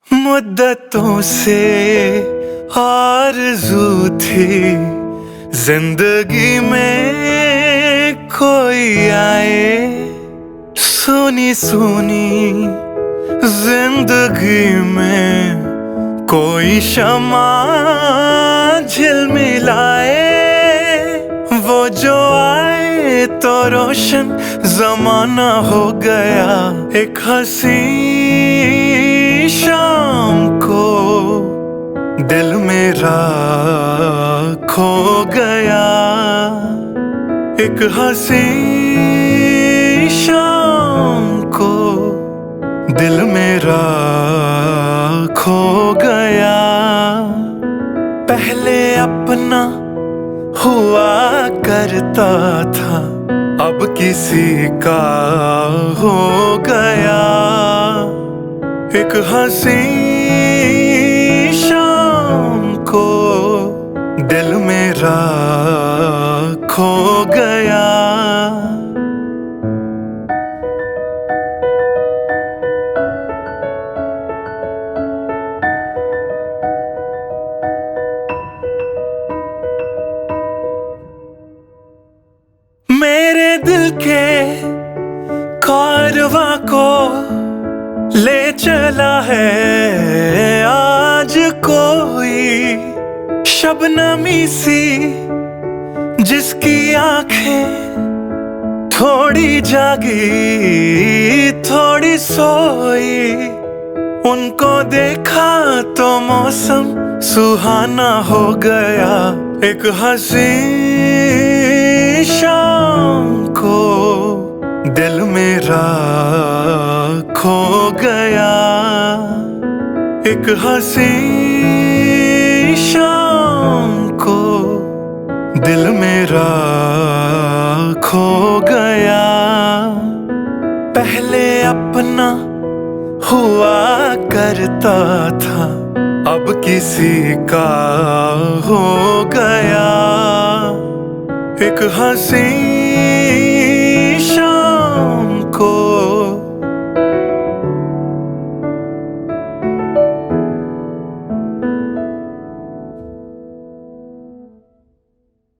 मुद्दतों से आरज़ू थी जिंदगी में कोई आए। सुनी सुनी जिंदगी में कोई शमा झिलमिलाए। वो जो आए तो रोशन जमाना हो गया। एक हंसी शाम को दिल मेरा खो गया। एक हंसी शाम को दिल मेरा खो गया। पहले अपना हुआ करता था, अब किसी का हो गया। एक हंसी शाम को दिल मेरा खो गया। मेरे दिल के कारवां को ले चला है आज कोई। शबनमी सी जिसकी आंखें थोड़ी जागी थोड़ी सोई। उनको देखा तो मौसम सुहाना हो गया। एक हंसी शाम को दिल मेरा खो गया। एक हंसी शाम को दिल मेरा खो गया। पहले अपना हुआ करता था, अब किसी का हो गया। एक हंसी